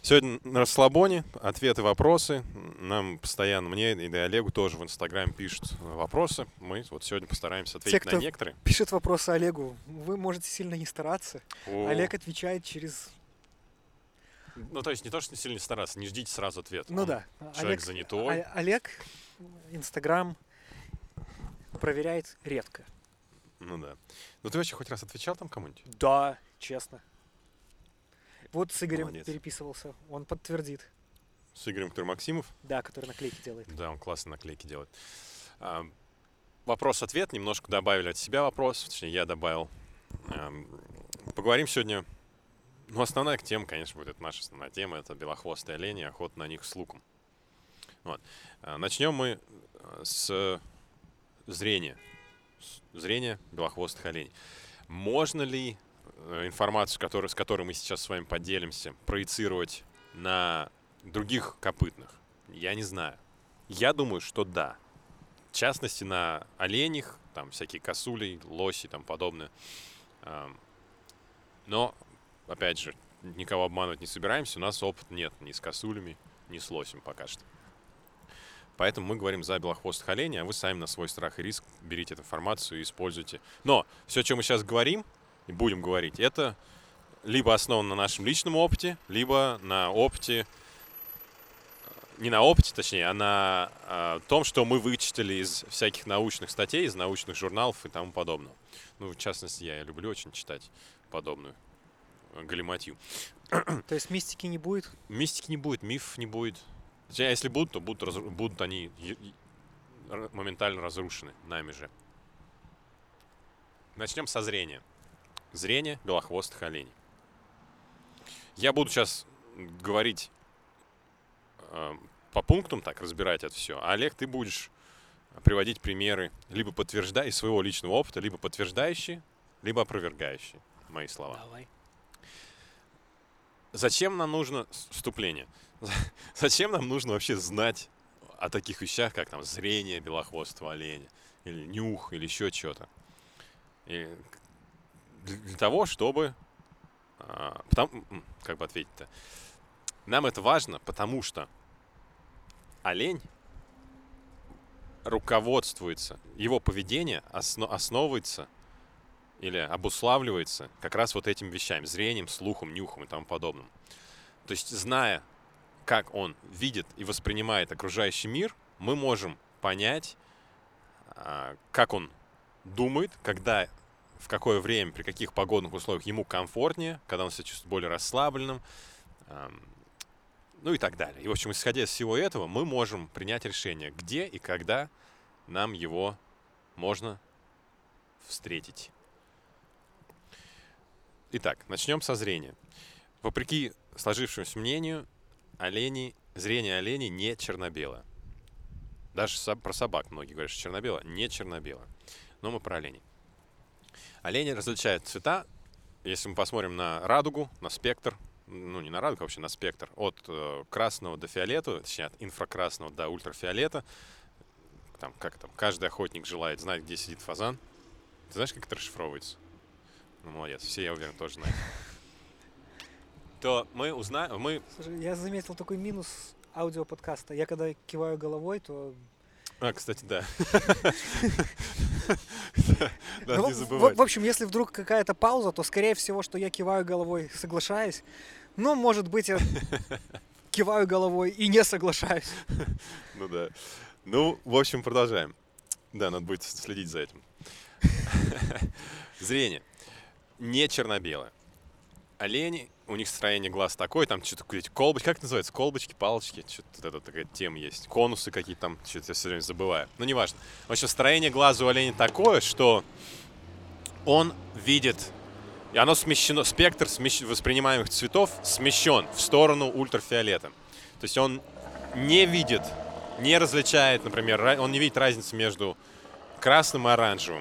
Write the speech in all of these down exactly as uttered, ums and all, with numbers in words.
Сегодня на расслабоне, ответы, вопросы. Нам постоянно, мне и да, Олегу тоже в Инстаграме пишут вопросы. Мы вот сегодня постараемся ответить Те, на некоторые. Пишет вопросы Олегу, вы можете сильно не стараться. О. Олег отвечает через... Ну, то есть не то, что сильно стараться, не ждите сразу ответ. Ну Он да. Человек Олег, занятой. О- Олег Инстаграм проверяет редко. Ну да. Ну ты вообще хоть раз отвечал там кому-нибудь? Да, честно. Вот с Игорем Молодец. переписывался, он подтвердит. С Игорем, который Максимов? Да, который наклейки делает. Да, он классно наклейки делает. А, вопрос-ответ, немножко добавили от себя вопрос, точнее я добавил. А, поговорим сегодня, ну основная тема, конечно, будет, это наша основная тема, это белохвостые олени, охота на них с луком. Вот. А, начнем мы с зрения. Зрения белохвостых оленей. Можно ли информацию, которую, с которой мы сейчас с вами поделимся, проецировать на других копытных? Я не знаю. Я думаю, что да. В частности, на оленях, там всякие косули, лоси и тому подобное. Но, опять же, никого обманывать не собираемся. У нас опыта нет ни с косулями, ни с лосем пока что. Поэтому мы говорим за белохвостых оленей, а вы сами на свой страх и риск берите эту информацию и используйте. Но все, о чем мы сейчас говорим и будем говорить, это либо основано на нашем личном опыте, либо на опыте, не на опыте, точнее, а на а, том, что мы вычитали из всяких научных статей, из научных журналов и тому подобного. Ну, в частности, я люблю очень читать подобную галиматью. То есть мистики не будет? Мистики не будет, мифов не будет. А если будут, то будут, разру... будут они моментально разрушены нами же. Начнем со зрения. Зрение белохвостых оленей. Я буду сейчас говорить э, по пунктам, так, разбирать это все. А Олег, ты будешь приводить примеры, либо подтверждающие из своего личного опыта, либо подтверждающие, либо опровергающие мои слова. Давай. Зачем нам нужно вступление? Зачем нам нужно вообще знать о таких вещах, как там зрение белохвостого оленя, или нюх, или еще что-то? И для того, чтобы... А, потому, как бы ответить-то? Нам это важно, потому что олень руководствуется, его поведение осно, основывается или обуславливается как раз вот этим вещами, зрением, слухом, нюхом и тому подобным. То есть, зная, как он видит и воспринимает окружающий мир, мы можем понять, как он думает, когда, в какое время, при каких погодных условиях ему комфортнее, когда он себя чувствует более расслабленным, ну и так далее. И, в общем, исходя из всего этого, мы можем принять решение, где и когда нам его можно встретить. Итак, начнем со зрения. Вопреки сложившемуся мнению, олени, зрение оленей не черно-белое. Даже про собак многие говорят, что черно-белое. Не черно-белое. Но мы про оленей. Олени различают цвета. Если мы посмотрим на радугу, на спектр, ну не на радугу, а вообще на спектр, от э, красного до фиолетового, точнее от инфракрасного до ультрафиолета, там, как там, каждый охотник желает знать, где сидит фазан. Ты знаешь, как это расшифровывается? Ну, молодец. Все, я уверен, тоже знают. То мы узнаем, мы... Слушай, я заметил такой минус аудиоподкаста. Я когда киваю головой, то... А, кстати, да. Ну, не забывать. В общем, если вдруг какая-то пауза, то, скорее всего, что я киваю головой, соглашаясь. Но, может быть, я киваю головой и не соглашаюсь. Ну да. Ну, в общем, продолжаем. Да, надо будет следить за этим. Зрение. Не черно-белое. Олени, у них строение глаз такое, там что-то какие-то колбочки, как это называется? Колбочки, палочки, что-то это такая тема есть. Конусы какие-то там, что-то я все время забываю. Ну, неважно. В общем, строение глаза у оленя такое, что он видит, и оно смещено, спектр смещ, воспринимаемых цветов смещен в сторону ультрафиолета. То есть он не видит, не различает, например, он не видит разницы между красным и оранжевым.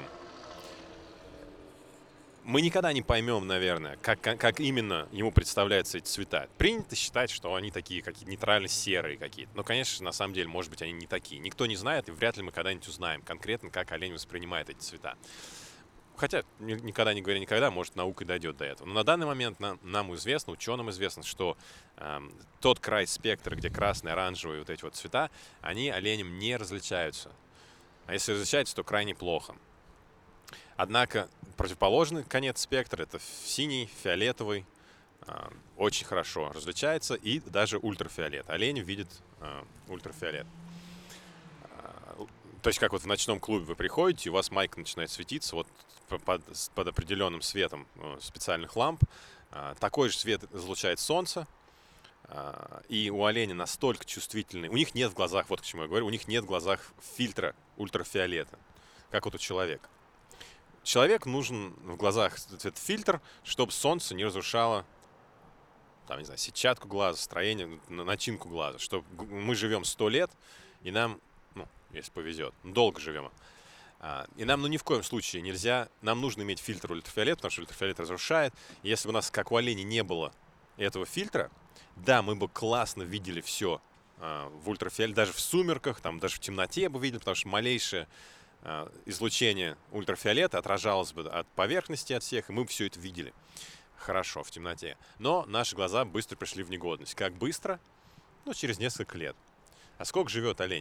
Мы никогда не поймем, наверное, как, как, как именно ему представляются эти цвета. Принято считать, что они такие, какие-то нейтрально-серые какие-то. Но, конечно, на самом деле, может быть, они не такие. Никто не знает, и вряд ли мы когда-нибудь узнаем конкретно, как олень воспринимает эти цвета. хотя ни- никогда не говоря никогда, может, наука и дойдет до этого. Но на данный момент нам, нам известно, ученым известно, что эм, тот край спектра, где красные, оранжевые вот эти вот цвета, они оленям не различаются. А если различаются, то крайне плохо. Однако противоположный конец спектра — это синий, фиолетовый, э, очень хорошо различается, и даже ультрафиолет. Олень видит э, ультрафиолет. Э, То есть как вот в ночном клубе вы приходите, и у вас майка начинает светиться вот п- под, с- под определенным светом э, специальных ламп. Э, Такой же свет излучает солнце. э, И у оленя настолько чувствительный. У них нет в глазах, вот к чему я говорю, у них нет в глазах фильтра ультрафиолета, как вот у человека. Человеку нужен в глазах этот фильтр, чтобы солнце не разрушало, там, не знаю, сетчатку глаза, строение, н- начинку глаза. Чтобы мы живем сто лет, и нам, ну, если повезет, долго живем. А, И нам, ну, ни в коем случае нельзя, нам нужно иметь фильтр ультрафиолет, потому что ультрафиолет разрушает. И если бы у нас, как у оленей, не было этого фильтра, да, мы бы классно видели все в ультрафиолете, даже в сумерках, там, даже в темноте бы видели, потому что малейшее а, излучение ультрафиолета отражалось бы от поверхности от всех, и мы бы все это видели хорошо в темноте. Но наши глаза быстро пришли в негодность. Как быстро? Ну, через несколько лет. А сколько живет олень?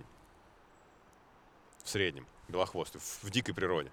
В среднем, белохвостый, в, в дикой природе.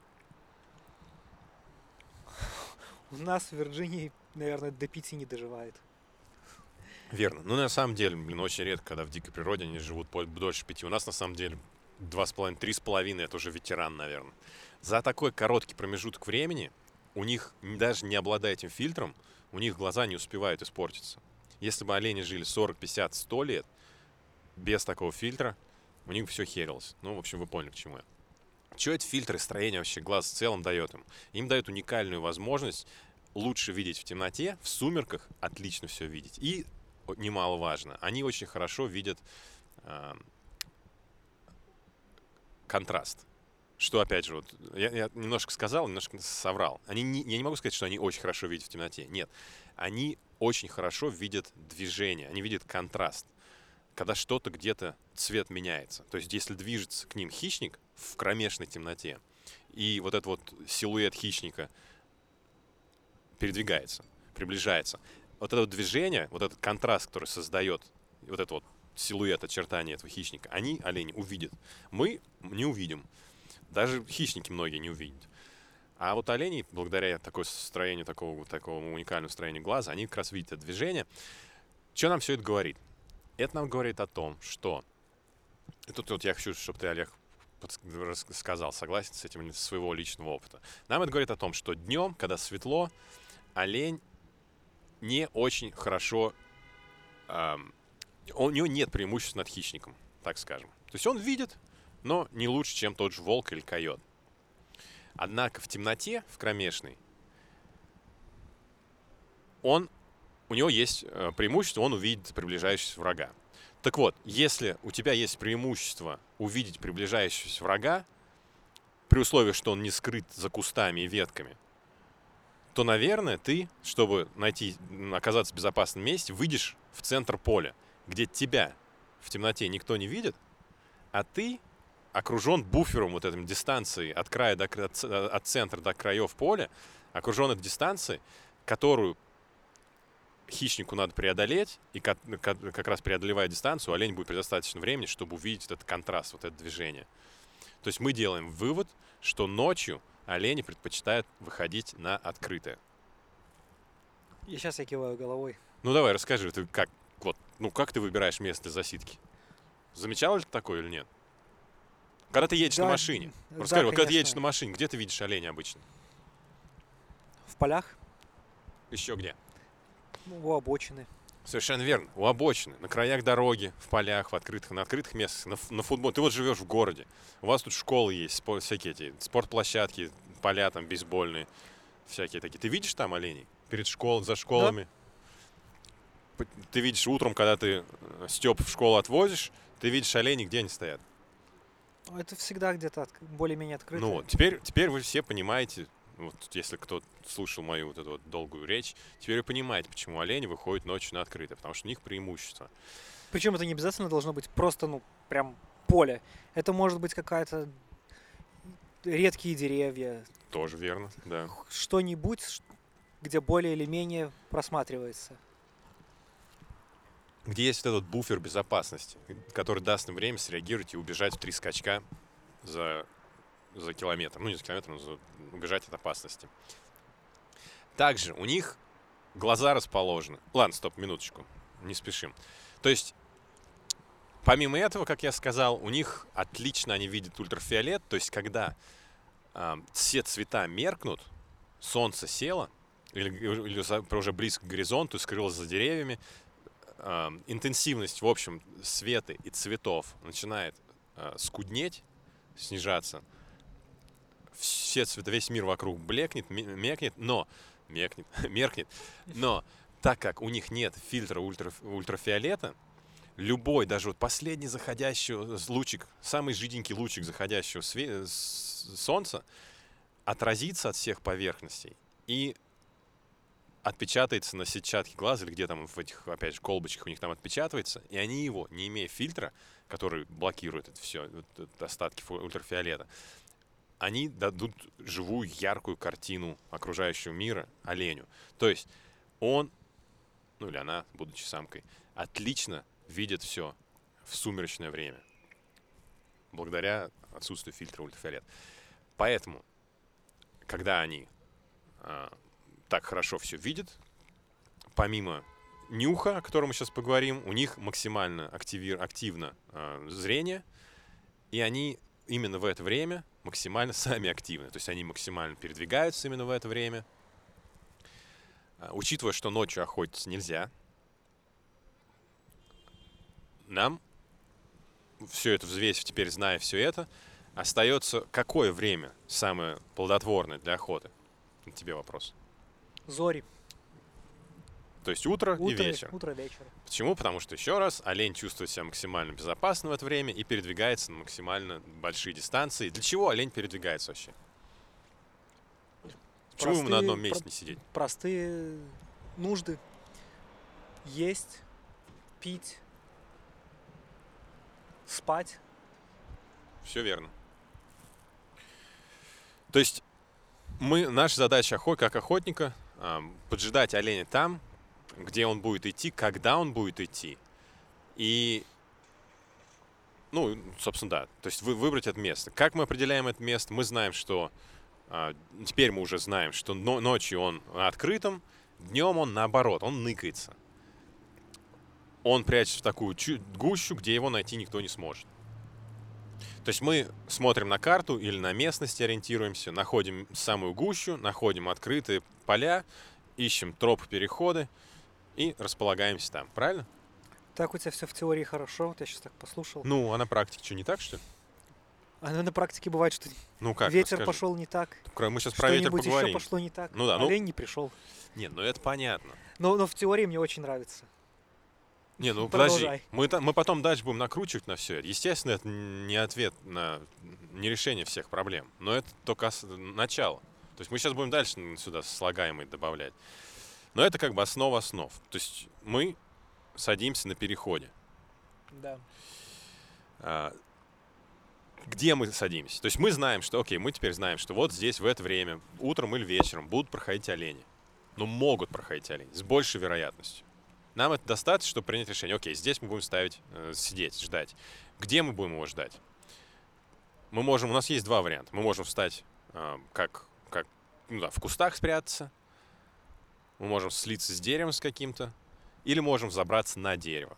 У нас в Вирджинии, наверное, до пяти не доживает. Верно. Ну, на самом деле, блин, очень редко, когда в дикой природе они живут по- дольше пяти. У нас, на самом деле, два с половиной, три с половиной — это уже ветеран, наверное. За такой короткий промежуток времени у них, н- даже не обладая этим фильтром, у них глаза не успевают испортиться. Если бы олени жили сорок, пятьдесят, сто лет без такого фильтра, у них все херилось. Ну, в общем, вы поняли, к чему я. Что эти фильтры строения вообще глаз в целом дает им? Им дает уникальную возможность лучше видеть в темноте, в сумерках отлично все видеть. И о- немаловажно, они очень хорошо видят э, контраст. Что, опять же, вот, я, я немножко сказал, немножко соврал. Они не, я не могу сказать, что они очень хорошо видят в темноте. Нет, они очень хорошо видят движение, они видят контраст. Когда что-то где-то цвет меняется. То есть если движется к ним хищник в кромешной темноте, и вот этот вот силуэт хищника передвигается, приближается, вот это вот движение, вот этот контраст, который создает вот этот вот силуэт, очертания этого хищника, они, олени, увидят. Мы не увидим. Даже хищники многие не увидят. А вот олени, благодаря такой строению, такого, такого уникального строению глаза, они как раз видят это движение. Что нам все это говорит? Это нам говорит о том, что... И тут вот я хочу, чтобы ты, Олег, подс- сказал, согласен с этим или из своего личного опыта. Нам это говорит о том, что днем, когда светло, олень не очень хорошо... эм, у него нет преимуществ над хищником, так скажем. То есть он видит, но не лучше, чем тот же волк или койот. Однако в темноте, в кромешной, он, у него есть э, преимущество, он увидит приближающегося врага. Так вот, если у тебя есть преимущество увидеть приближающегося врага, при условии, что он не скрыт за кустами и ветками, то, наверное, ты, чтобы найти, м, оказаться в безопасном месте, выйдешь в центр поля, где тебя в темноте никто не видит, а ты окружен буфером вот этой дистанции от края до кра- от, ц- от центра до краев поля, окружен этой дистанцией, которую хищнику надо преодолеть, и как, как- как раз преодолевая дистанцию, олень будет предостаточно времени, чтобы увидеть этот контраст, вот это движение. То есть мы делаем вывод, что ночью олени предпочитают выходить на открытое. И сейчас я киваю головой. Ну давай, расскажи, ты как, вот, ну как ты выбираешь место для засидки? Замечал ли ты такое или нет? Когда ты едешь Да, на машине, да, расскажи, вот когда ты конечно. едешь на машине, где ты видишь оленя обычно? В полях, Еще где? ну, у обочины. Совершенно верно. У обочины, на краях дороги, в полях, в открытых, на открытых местах, на, ф- на футбол. Ты вот живешь в городе. У вас тут школы есть, спо- всякие эти спортплощадки, поля там бейсбольные, всякие такие. Ты видишь там оленей? Перед школой, за школами? П- Ты видишь утром, когда ты э, Степ в школу отвозишь, ты видишь оленей, где они стоят. Ну, это всегда где-то отк- более-менее открыто. Ну вот, теперь, теперь вы все понимаете, вот если кто слушал мою вот эту вот долгую речь, теперь вы понимаете, почему олени выходят ночью на открытое, потому что у них преимущество. Причем это не обязательно должно быть просто, ну, прям поле. Это может быть какая-то редкие деревья. Тоже верно, да. Что-нибудь, ш- где более или менее просматривается. Где есть вот этот буфер безопасности, который даст им время среагировать и убежать в три скачка за, за километр. Ну, не за километр, но за, убежать от опасности. Также у них глаза расположены. Ладно, стоп, минуточку, не спешим. То есть, помимо этого, как я сказал, у них отлично они видят ультрафиолет. То есть, когда э, все цвета меркнут, солнце село, или, или за- уже близко к горизонту, скрылось за деревьями, э, интенсивность, в общем, света и цветов начинает э, скуднеть, снижаться. Все цвета, весь мир вокруг блекнет, ме- мекнет, но мекнет, меркнет. Но так как у них нет фильтра ультра, ультрафиолета, любой, даже вот последний заходящий лучик, самый жиденький лучик заходящего све- с- солнца отразится от всех поверхностей и отпечатается на сетчатке глаза, или где там в этих, опять же, колбочках у них там отпечатывается, и они его, не имея фильтра, который блокирует это все, вот, это остатки фу- ультрафиолета, они дадут живую, яркую картину окружающего мира оленю. То есть он, ну или она, будучи самкой, отлично видит все в сумеречное время, благодаря отсутствию фильтра ультрафиолета. Поэтому, когда они а, так хорошо все видят, помимо нюха, о котором мы сейчас поговорим, у них максимально активи- активно э, зрение, и они именно в это время максимально сами активны. То есть они максимально передвигаются именно в это время. А, учитывая, что ночью охотиться нельзя, нам, все это взвесив, теперь зная все это, остается какое время самое плодотворное для охоты? К тебе вопрос. Зори. То есть утро, Утро, и вечер. утро, вечер. Почему? Потому что, еще раз, олень чувствует себя максимально безопасно в это время и передвигается на максимально большие дистанции. Для чего олень передвигается вообще? Почему ему на одном месте про- не сидеть? Простые нужды. Есть, пить, спать. Все верно. То есть мы, наша задача охот, как охотника эм, поджидать оленя там, где он будет идти, когда он будет идти. И, ну, собственно, да. То есть вы, выбрать это место. Как мы определяем это место? Мы знаем, что э, теперь мы уже знаем, что но, ночью он открытым, днем он наоборот, он ныкается. Он прячется в такую чу- гущу, где его найти никто не сможет. То есть мы смотрим на карту или на местность, ориентируемся, находим самую гущу, находим открытые поля, ищем тропы, переходы и располагаемся там. Правильно? Так у тебя все в теории хорошо. Вот я сейчас так послушал. Ну, а на практике что, не так, что ли? А на практике бывает, что Ну как, ветер расскажи. пошел не так. Мы сейчас про ветер Что-нибудь еще поговорим. пошло не так. Ну да, ну- Олень не пришел. Нет, ну это понятно. Но, но в теории мне очень нравится. Не, ну подожди. Продолжай. Мы, та- мы потом дальше будем накручивать на все это. Естественно, это не ответ на... не решение всех проблем. Но это только ос- начало. То есть мы сейчас будем дальше сюда слагаемые добавлять. Но это как бы основа основ. То есть мы садимся на переходе. Да. А, где мы садимся? То есть мы знаем, что, окей, мы теперь знаем, что вот здесь в это время, утром или вечером, будут проходить олени. Ну, могут проходить олени, с большей вероятностью. Нам это достаточно, чтобы принять решение. Окей, здесь мы будем ставить, э, сидеть, ждать. Где мы будем его ждать? Мы можем, у нас есть два варианта. Мы можем встать э, как, как ну да, в кустах спрятаться. Мы можем слиться с деревом с каким-то. Или можем забраться на дерево.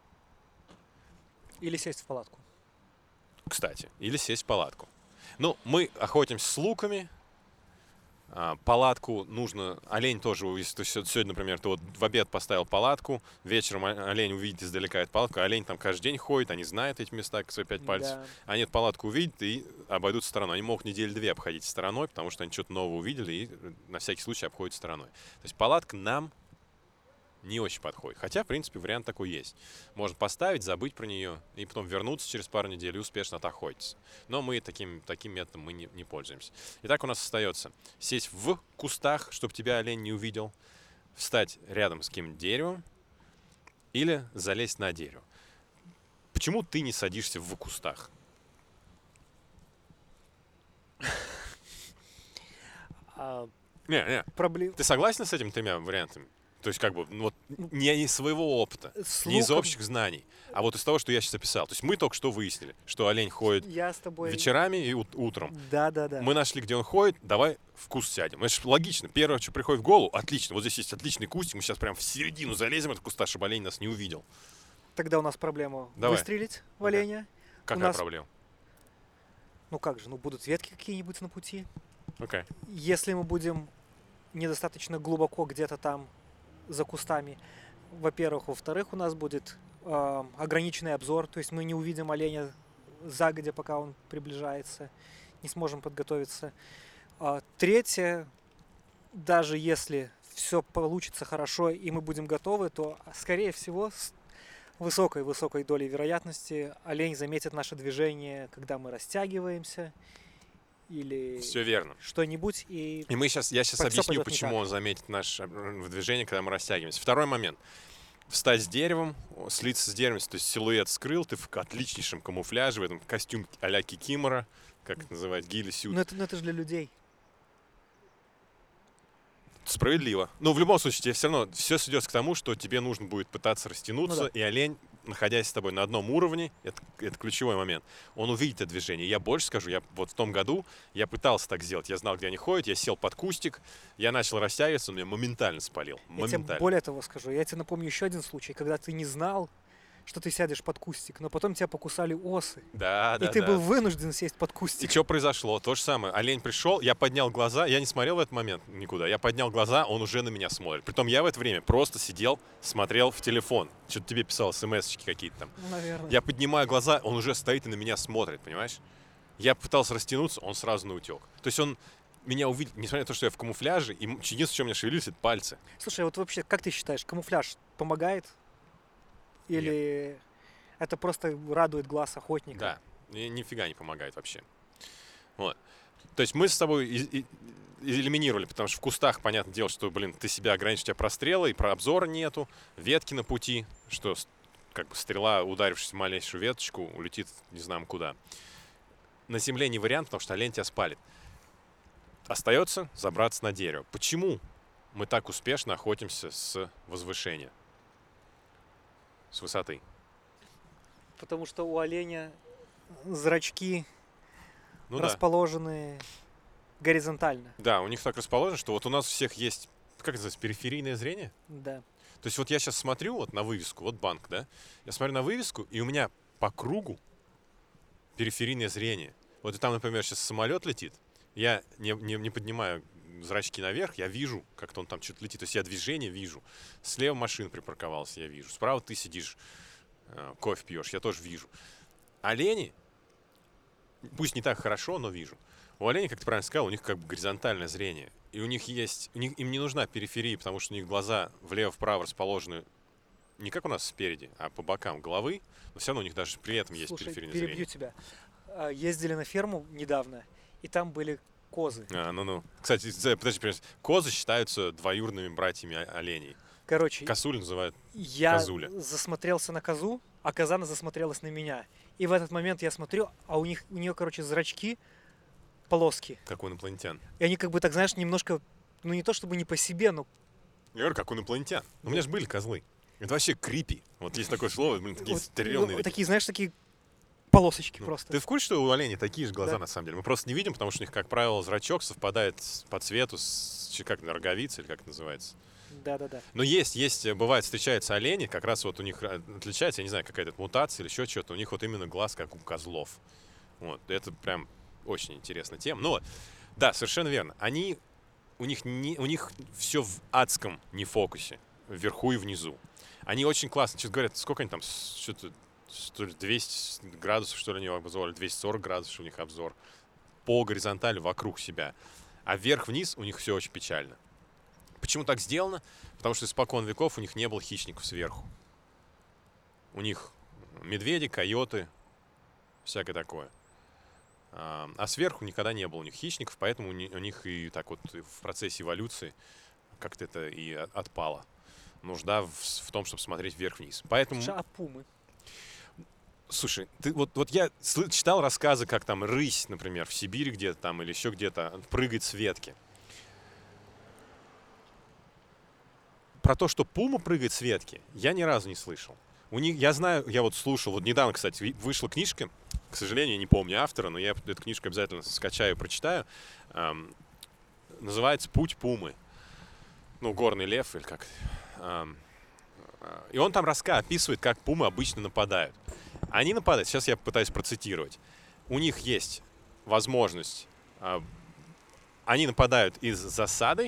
Или сесть в палатку. Кстати, или сесть в палатку. Ну, мы охотимся с луками. А, палатку нужно... Олень тоже, если ты сё- сегодня, например, ты вот в обед поставил палатку, вечером о- олень увидит издалека эту палатку, олень там каждый день ходит, они знают эти места, как свои пять пальцев. Да. Они эту палатку увидят и обойдут стороной. Они могут неделю-две обходить стороной, потому что они что-то новое увидели и на всякий случай обходят стороной. То есть палатка нам не очень подходит. Хотя, в принципе, вариант такой есть. Можно поставить, забыть про нее, и потом вернуться через пару недель и успешно отохотиться. Но мы таким, таким методом мы не, не пользуемся. Итак, у нас остается сесть в кустах, чтобы тебя олень не увидел, встать рядом с каким-нибудь деревом или залезть на дерево. Почему ты не садишься в кустах? А, Не, не. проблем... Ты согласен с этими тремя вариантами? То есть, как бы, ну, вот не из своего опыта, С не из луком- общих знаний, а вот из того, что я сейчас описал. То есть мы только что выяснили, что олень ходит Я с тобой... вечерами и ут- утром. Да, да, да. Мы нашли, где он ходит, давай в куст сядем. Это же логично. Первое, что приходит в голову, отлично. Вот здесь есть отличный кустик, мы сейчас прям в середину залезем от куста, чтобы олень нас не увидел. Тогда у нас проблема Давай. выстрелить в Ага. оленя. Какая нас- проблема? Ну как же, ну будут ветки какие-нибудь на пути. Окей. Если мы будем недостаточно глубоко где-то там за кустами, во-первых. Во-вторых, у нас будет э, ограниченный обзор, то есть мы не увидим оленя загодя, пока он приближается, не сможем подготовиться. А, третье, даже если все получится хорошо и мы будем готовы, то, скорее всего, с высокой-высокой долей вероятности олень заметит наше движение, когда мы растягиваемся или Все верно. что-нибудь, и И мы сейчас, я сейчас Всё объясню, пойдёт не почему так. он заметит наше э, движение, когда мы растягиваемся. Второй момент. Встать с деревом, о, слиться с деревом, то есть силуэт скрыл, ты в отличнейшем камуфляже, в этом костюм а-ля Кикимора, как это называют, гилли-сют. ну это, ну это же для людей. Справедливо. Но в любом случае, тебе все равно все сведется к тому, что тебе нужно будет пытаться растянуться, Ну да. и олень, находясь с тобой на одном уровне, это, это ключевой момент, он увидит это движение. Я больше скажу, я вот в том году я пытался так сделать. Я знал, где они ходят, я сел под кустик, я начал растягиваться, он меня моментально спалил. Я тебе Моментально. более того скажу, я тебе напомню еще один случай, когда ты не знал, что ты сядешь под кустик, но потом тебя покусали осы, Да, да, и ты да. был вынужден сесть под И кустик. что произошло? То же самое. Олень пришел, я поднял глаза, я не смотрел в этот момент никуда. Я поднял глаза, он уже на меня смотрит. Притом я в это время просто сидел, смотрел в телефон. Что-то тебе писал, смс-очки какие-то там. Ну, наверное. Я поднимаю глаза, он уже стоит и на меня смотрит, понимаешь? Я пытался растянуться, он сразу наутек. То есть он меня увидел, несмотря на то, что я в камуфляже, и м- единственное, что у меня шевелились, это пальцы. Слушай, вот вообще, как ты считаешь, камуфляж помогает? Или это просто радует глаз охотника? Да, и нифига не помогает вообще. Вот. То есть мы с тобой и- и- элиминировали, потому что в кустах, понятное дело, что, блин, ты себя ограничишь, у тебя прострелы, и про обзора нету, ветки на пути, что с- как бы стрела, ударившись в малейшую веточку, улетит не знаем куда. На земле не вариант, потому что олень тебя спалит. Остается забраться на дерево. Почему мы так успешно охотимся с возвышения? С высоты. Потому что у оленя зрачки Ну да. расположены горизонтально. Да, у них так расположено, что вот у нас у всех есть, как это называется, периферийное зрение. Да. То есть вот я сейчас смотрю вот на вывеску, вот банк, да, я смотрю на вывеску, и у меня по кругу периферийное зрение. Вот и там, например, сейчас самолет летит, я не, не, не поднимаю зрачки наверх, я вижу, как-то он там что-то летит, то есть я движение вижу. Слева машина припарковалась, я вижу. Справа ты сидишь, э, кофе пьешь, я тоже вижу. Олени, пусть не так хорошо, но вижу. У оленей, как ты правильно сказал, у них как бы горизонтальное зрение. И у них есть... У них, им не нужна периферия, потому что у них глаза влево-вправо расположены не как у нас спереди, а по бокам головы. Но все равно у них даже при этом есть Слушай, периферийное перебью зрение. тебя. А, Ездили на ферму недавно, и там были козы. А, ну-ну. Кстати, за- подожди, подожди. Козы считаются двоюродными братьями о- оленей. Короче, Косуль называют. я козуля. засмотрелся на козу, а коза засмотрелась на меня. И в этот момент я смотрю, а у них у нее, короче, зрачки, полоски. Как у инопланетян. И они как бы так, знаешь, немножко, ну не то чтобы не по себе, но Я говорю, как у инопланетян. У меня же были козлы. Это вообще крипи. Вот есть такое слово, блин, такие вот, стрёмные. ну, такие, знаешь, такие полосочки Ну, просто. Ты в курсе, что у оленей такие же глаза, Да. на самом деле? Мы просто не видим, потому что у них, как правило, зрачок совпадает с- по цвету с чи- как роговицей, или как это называется. Да-да-да. Но есть, есть, э, бывает, встречаются олени, как раз вот у них э, отличается, я не знаю, какая-то мутация или еще что-то, у них вот именно глаз, как у козлов. Вот, это прям очень интересная тема. Ну вот, да, совершенно верно. Они, у них, не, у них все в адском нефокусе, вверху и внизу. Они очень классно, что говорят, сколько они там, с- что-то, что ли, двести градусов, что ли, у них обзор, или двести сорок градусов у них обзор, по горизонтали вокруг себя. А вверх-вниз у них все очень печально. Почему так сделано? Потому что испокон веков у них не было хищников сверху. У них медведи, койоты, всякое такое. А, а сверху никогда не было у них хищников, поэтому у ни- у них и так вот и в процессе эволюции как-то это и от- отпало. Нужда в, с- в том, чтобы смотреть вверх-вниз. Поэтому, Слушай, а пумы? слушай, ты вот, вот я сл- читал рассказы, как там рысь, например, в Сибири где-то там или еще где-то прыгает с ветки. про то, что пума прыгает с ветки, я ни разу не слышал. У них, я знаю, я вот слушал, вот недавно, кстати, вышла книжка, к сожалению, не помню автора, но я эту книжку обязательно скачаю и прочитаю. Эм, называется «Путь пумы». Ну, «Горный лев» или как. Эм, и он там рассказывает, описывает, как пумы обычно нападают. Они нападают, сейчас я пытаюсь процитировать. У них есть возможность, э, они нападают из засады,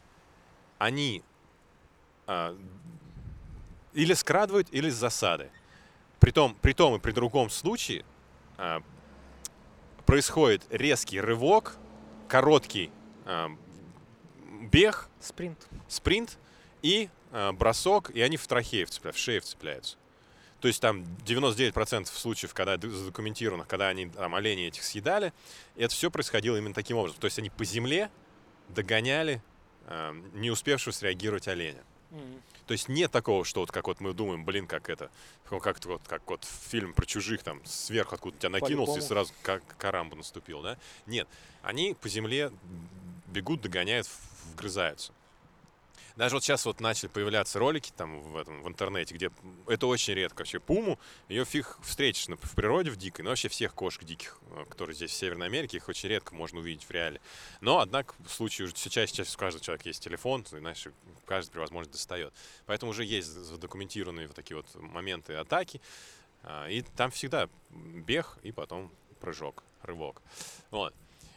они э, или скрадывают, или с засады. При том, при том и при другом случае э, происходит резкий рывок, короткий э, бег, Спринт. спринт и э, бросок, и они в трахею вцепляются, в шею вцепляются. То есть там девяносто девять процентов случаев, когда задокументировано, когда они там оленей этих съедали, это все происходило именно таким образом. То есть они по земле догоняли э, не успевшего среагировать оленя. Mm. То есть нет такого, что вот как вот мы думаем, блин, как это, как вот, как вот фильм про чужих, там, сверху откуда тебя накинулся По-любому. и сразу как карамбу наступил, да? Нет, они по земле бегут, догоняют, вгрызаются. Даже вот сейчас вот начали появляться ролики там в, этом, в интернете, где это очень редко вообще. Пуму, ее фиг встретишь в природе, в дикой, но вообще всех кошек диких, которые здесь в Северной Америке, их очень редко можно увидеть в реале. Но, однако, в случае уже все чаще, чаще у каждого человека есть телефон, знаешь, каждый при возможности достает. Поэтому уже есть задокументированные вот такие вот моменты атаки, и там всегда бег и потом прыжок, рывок. Вот.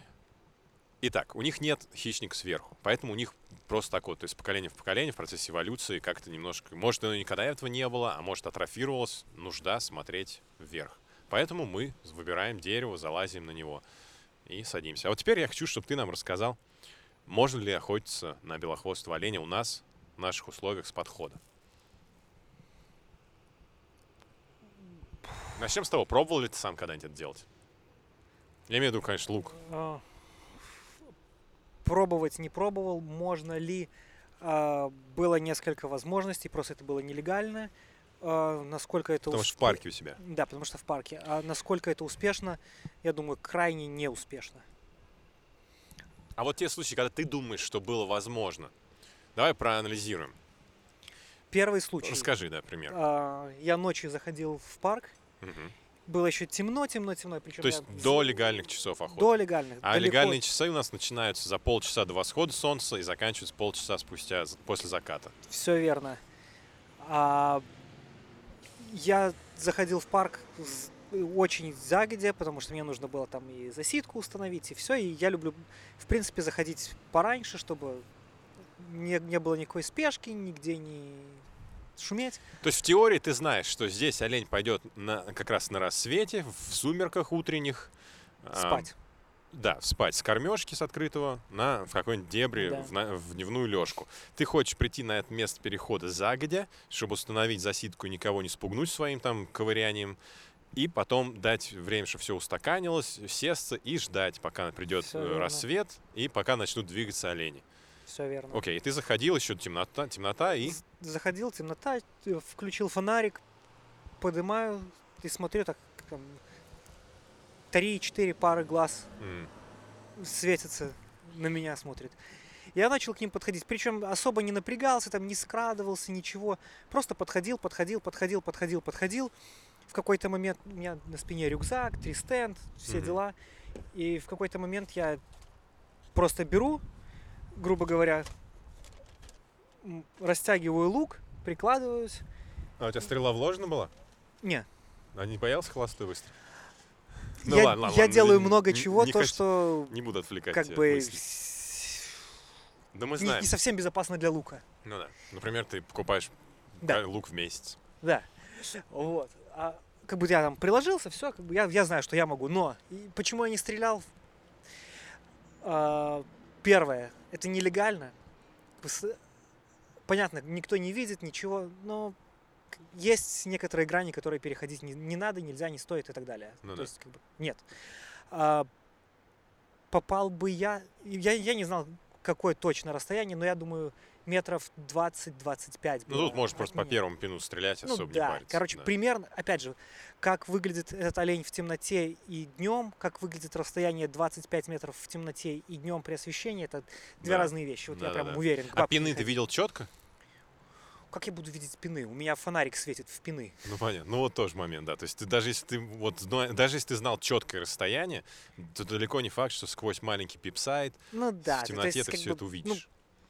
Итак, у них нет хищника сверху, поэтому у них просто так вот, то есть поколение в поколение в процессе эволюции как-то немножко, может, никогда этого не было, а может, атрофировалась нужда смотреть вверх. Поэтому мы выбираем дерево, залазим на него и садимся. А вот теперь я хочу, чтобы ты нам рассказал, можно ли охотиться на белохвостого оленя у нас, в наших условиях с подхода. Начнем с того, пробовал ли ты сам когда-нибудь это делать? Я имею в виду, конечно, лук. Пробовать не пробовал, можно ли, э, было несколько возможностей, просто это было нелегально, э, насколько это... Потому усп... что в парке у себя. Да, потому что в парке. А насколько это успешно, я думаю, крайне неуспешно. А вот те случаи, когда ты думаешь, что было возможно, давай проанализируем. Первый случай. Расскажи, да, пример. Э, я ночью заходил в парк, Угу. было еще темно, темно, темно. Причем То есть я... до легальных часов охоты. До легальных. А далеко... легальные часы у нас начинаются за полчаса до восхода солнца и заканчиваются полчаса спустя, после заката. Все верно. А, я заходил в парк очень загодя, потому что мне нужно было там и засидку установить, и все. И я люблю, в принципе, заходить пораньше, чтобы не, не было никакой спешки, нигде не шуметь. То есть в теории ты знаешь, что здесь олень пойдет на, как раз на рассвете, в сумерках утренних. Спать. А, да, спать с кормежки с открытого на, в какой-нибудь дебри, Да. в, на, в дневную лёжку. Ты хочешь прийти на это место перехода загодя, чтобы установить засидку и никого не спугнуть своим там ковырянием, и потом дать время, чтобы все устаканилось, сесться и ждать, пока придет Всё верно. рассвет и пока начнут двигаться олени. Все верно. Окей, и ты заходил, еще темнота, темнота и... Заходил, темнота, включил фонарик, поднимаю и смотрю, так там три-четыре пары глаз М. светятся, на меня смотрят. Я начал к ним подходить, причем особо не напрягался, там не скрадывался, ничего. Просто подходил, подходил, подходил, подходил, подходил. В какой-то момент у меня на спине рюкзак, три стенд, все Мгм. дела. И в какой-то момент я просто беру, грубо говоря, м, растягиваю лук, прикладываюсь. А у тебя стрела вложена была? Не, А не боялся холостой выстрел? Ну я, ладно, ладно, я ладно, делаю не- много не- чего, не то, хочу- что Не буду отвлекать как тебя от бы мыслей. Да мы не, знаем. не совсем безопасно для лука. Ну да. Например, ты покупаешь Да. лук в месяц. Да. Вот. А как бы я там приложился, все, как бы я, я знаю, что я могу. Но и почему я не стрелял? А, первое, это нелегально. Пос- Понятно, никто не видит, ничего, но к- есть некоторые грани, которые переходить не, не надо, нельзя, не стоит и так далее. Ну То да. есть, как бы, нет. А, попал бы я, я, я не знал, какое точно расстояние, но я думаю, метров двадцать-двадцать пять Ну было тут можешь от просто по меня. первому пину стрелять, Ну особо не да, париться. короче, да. примерно, опять же, как выглядит этот олень в темноте и днем, как выглядит расстояние двадцать пять метров в темноте и днем при освещении, это две Да. разные вещи. Вот я Да-да-да. прям уверен. к А бабке не пины ты ходи. видел четко? как я буду видеть пины? У меня фонарик светит в пины. Ну, понятно. Ну, вот тоже момент, да. То есть ты, даже если ты вот зна- даже если ты знал четкое расстояние, то далеко не факт, что сквозь маленький пипсайт Ну да. в то темноте есть, ты как все бы, это ну, увидишь.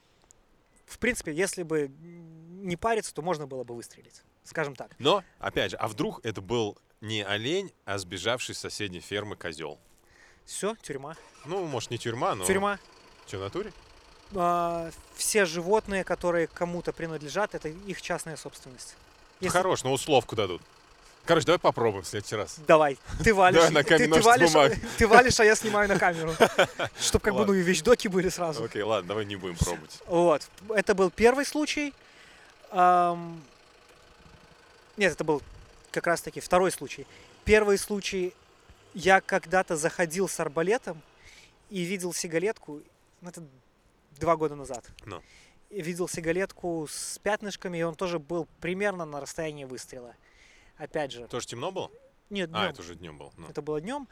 в принципе, если бы не париться, то можно было бы выстрелить. Скажем так. Но, опять же, а вдруг это был не олень, а сбежавший с соседней фермы козел? Все, тюрьма. Ну, может, не тюрьма, но... Тюрьма. Че, в натуре? А, все животные, которые кому-то принадлежат, это их частная собственность. Ну, Если- хорош, но условку дадут. Короче, давай попробуем в следующий раз. Давай, ты валишь, Давай на ты, камень, ты ножницы, валишь, бумага. ты валишь, а я снимаю на камеру, чтобы как бы Ладно. ну и вещдоки были сразу. Окей, ладно, давай не будем пробовать. Вот, это был первый случай. Ам, Нет, это был как раз-таки второй случай. Первый случай, я когда-то заходил с арбалетом и видел сигалетку, ну, это два года назад. Ну. И видел сигалетку с пятнышками, и он тоже был примерно на расстоянии выстрела. Опять же, Тоже темно было? нет, А, днем. это уже днем был. Ну. Это было днем.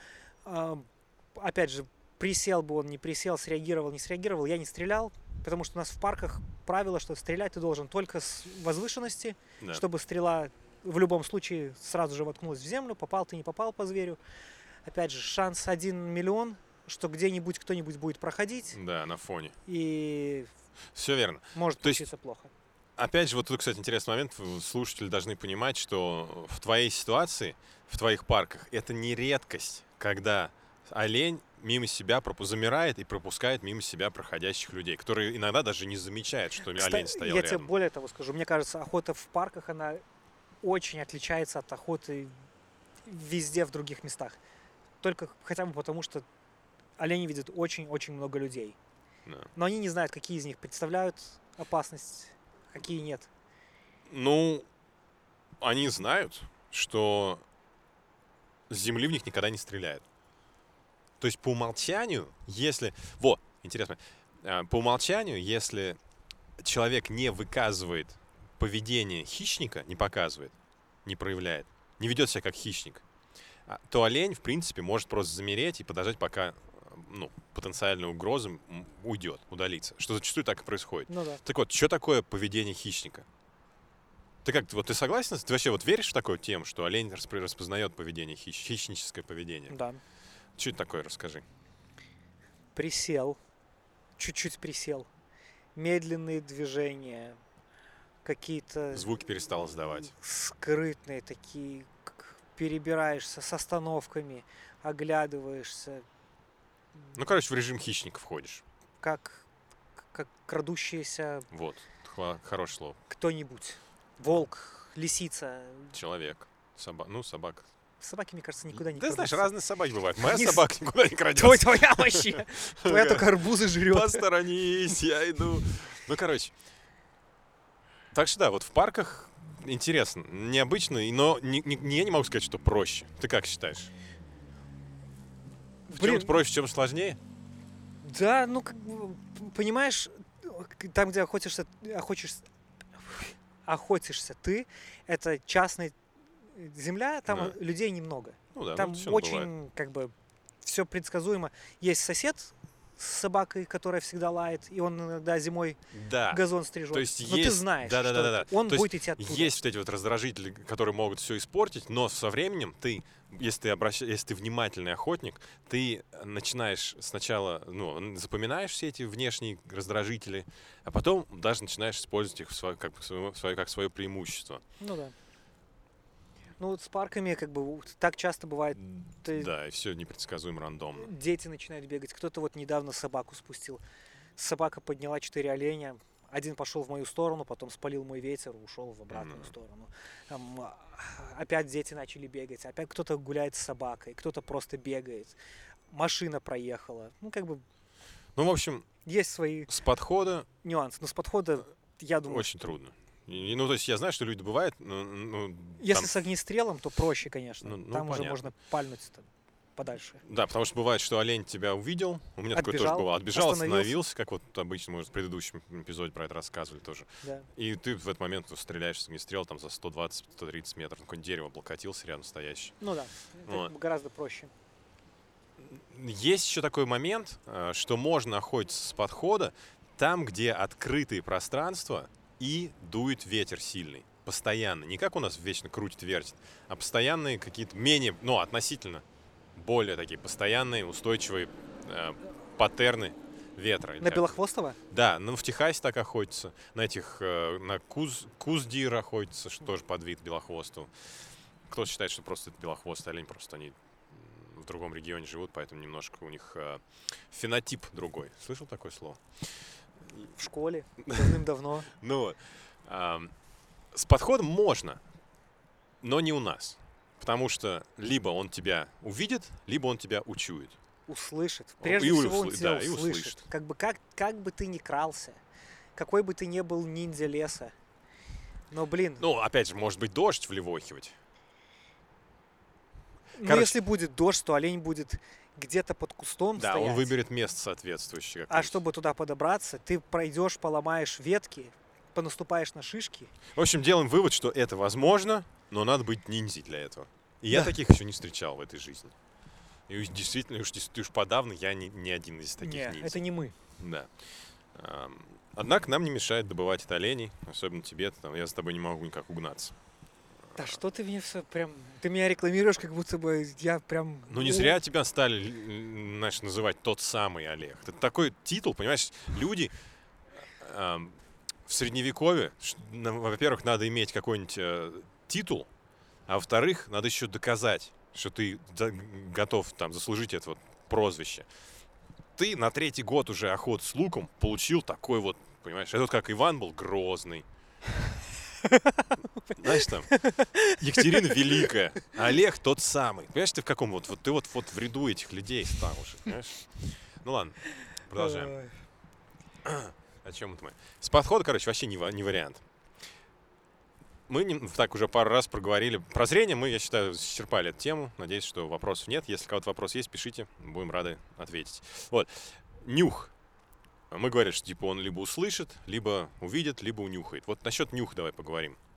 Опять же, присел бы он, не присел, среагировал, не среагировал, я не стрелял, потому что у нас в парках правило, что стрелять ты должен только с возвышенности, Да. чтобы стрела в любом случае сразу же воткнулась в землю, попал ты, не попал по зверю. Опять же, шанс один миллион, что где-нибудь кто-нибудь будет проходить, Да, на фоне. и Все верно. может То есть- случиться плохо. Опять же, вот тут, кстати, интересный момент. Слушатели должны понимать, что в твоей ситуации, в твоих парках, это не редкость, когда олень мимо себя пропу- замирает и пропускает мимо себя проходящих людей, которые иногда даже не замечают, что Кстати, олень стоял я рядом. тебе более того скажу, мне кажется, охота в парках, она очень отличается от охоты везде в других местах. Только хотя бы потому, что олени видят очень-очень много людей. Да. Но они не знают, какие из них представляют опасность, какие нет. Ну, они знают, что с земли в них никогда не стреляют. То есть по умолчанию, если... Вот, интересно. а, По умолчанию, если человек не выказывает поведение хищника, не показывает, не проявляет, не ведет себя как хищник, а, то олень, в принципе, может просто замереть и подождать, пока ну, потенциальная угроза м, уйдет, удалится. Что зачастую так и происходит. Ну да. Так вот, что такое поведение хищника? Ты как, вот ты согласен? Ты вообще вот веришь в такую тему, что олень распро- распознает поведение, хищ- хищническое поведение? Да. Что это такое, расскажи. Присел, чуть-чуть присел. Медленные движения, какие-то Звуки перестал издавать. скрытные такие, как перебираешься с остановками, оглядываешься, Ну, короче, в режим хищника входишь. как, как крадущийся Вот, хла- хорошее слово. кто-нибудь. Волк, лисица. Человек, собака, ну, собака. Собаки, мне кажется, никуда не Ты знаешь, крадутся. разные собаки бывают. Моя Они с- собака никуда не Твой, крадется. твоя вообще. Твоя Ага. только арбузы жрет. Посторонись, я иду. Ну, короче. Так что да, вот в парках интересно, необычно, и- но не, не- я не могу сказать, что проще. Ты как считаешь? В Блин, чем-то проще, в чем сложнее? да, ну, как бы, понимаешь, там, где охотишься, охотишься, охотишься ты, это частная земля, там Да. людей немного. Ну да, Там ну, всё очень, бывает. как бы, все предсказуемо. Есть сосед с собакой, которая всегда лает, и он иногда зимой Да. газон стрижет. То есть Но ты есть- знаешь, да, да, что да, да, да. он То есть будет идти оттуда. Есть вот эти вот раздражители, которые могут все испортить, но со временем ты, если ты, обращ... если ты внимательный охотник, ты начинаешь сначала, ну, запоминаешь все эти внешние раздражители, а потом даже начинаешь использовать их в свое, как, свое, свое, как свое преимущество. Ну да. Ну вот с парками, как бы, вот так часто бывает, ты- Да, и все непредсказуемо, рандомно. дети начинают бегать. Кто-то вот недавно собаку спустил. Собака подняла четыре оленя. Один пошел в мою сторону, потом спалил мой ветер, ушел в обратную Мгм. сторону. Там, а, опять дети начали бегать. Опять кто-то гуляет с собакой, кто-то просто бегает. Машина проехала. Ну, как бы, Ну, в общем, есть свои с подхода нюансы. Но с подхода, я думаю, очень трудно. И, ну, то есть я знаю, что люди бывают, но, ну, если там- с огнестрелом, то проще, конечно. Ну, ну, Там уже понятно. можно пальнуть там подальше. Да, потому что бывает, что олень тебя увидел. У меня такое тоже Отбежал, бывало. Отбежал, остановился. остановился, как вот обычно мы в предыдущем эпизоде про это рассказывали тоже. Да. И ты в этот момент стреляешь с огнестрела там за сто двадцать - сто тридцать метров. Какое-нибудь дерево облокотился рядом стоящий. Ну да, это Вот. гораздо проще. Есть еще такой момент, э, что можно охотиться с подхода там, где открытые пространства и дует ветер сильный. Постоянно. Не как у нас вечно крутит-вертит, а постоянные какие-то менее, ну, относительно более такие постоянные, устойчивые э, паттерны ветра. На Белохвостого? Да, ну в Техасе так охотятся. На этих, э, на куз, куздир охотятся, что тоже под вид белохвостого. Кто-то считает, что просто это белохвостый олень, просто они в другом регионе живут, поэтому немножко у них э, фенотип другой. Слышал такое слово? В школе, давным-давно. Ну вот. Э, с подходом можно, но не у нас. Потому что либо он тебя увидит, либо он тебя учует. Услышит. Прежде и всего он усл... тебя да, и услышит. услышит. Как бы, как, как бы ты ни крался, какой бы ты ни был ниндзя леса. Но, блин... Ну, опять же, может быть, дождь вливохивать. Ну, Короче, если будет дождь, то олень будет где-то под кустом да, стоять. он выберет место соответствующее. А чтобы туда подобраться, ты пройдешь, поломаешь ветки, понаступаешь на шишки. В общем, делаем вывод, что это возможно, но надо быть ниндзей для этого. И я Да. таких еще не встречал в этой жизни. И уж действительно, уж, дес- уж подавно я не, не один из таких Не, ниндзей. это не мы. Да. Ам, Однако нам не мешает добывать от оленей, особенно тебе, ты там, я с тобой не могу никак угнаться. Да что ты мне все прям... Ты меня рекламируешь, как будто бы я прям... Ну не зря тебя стали, л- знаешь, называть тот самый Олег. Это такой титул, понимаешь, люди ам, в средневековье, ш- на- во-первых, надо иметь какой-нибудь э, титул, а во-вторых, надо еще доказать, что ты за- готов там заслужить это вот прозвище. Ты на третий год уже охот с луком получил такой вот, понимаешь, это вот как Иван был Грозный. Знаешь, там, Екатерина Великая, а Олег тот самый. Понимаешь, ты в каком вот, вот ты вот, вот в ряду этих людей стал уже, понимаешь? Ну ладно, продолжаем. Ой. О чем это мы? С подхода, короче, вообще не, ва- не вариант. Мы не- так уже пару раз проговорили. Про зрение мы, я считаю, исчерпали эту тему. Надеюсь, что вопросов нет. Если у кого-то вопрос есть, пишите, будем рады ответить. Вот. Нюх. Мы говорили, что типа он либо услышит, либо увидит, либо унюхает. Вот насчет нюха давай поговорим.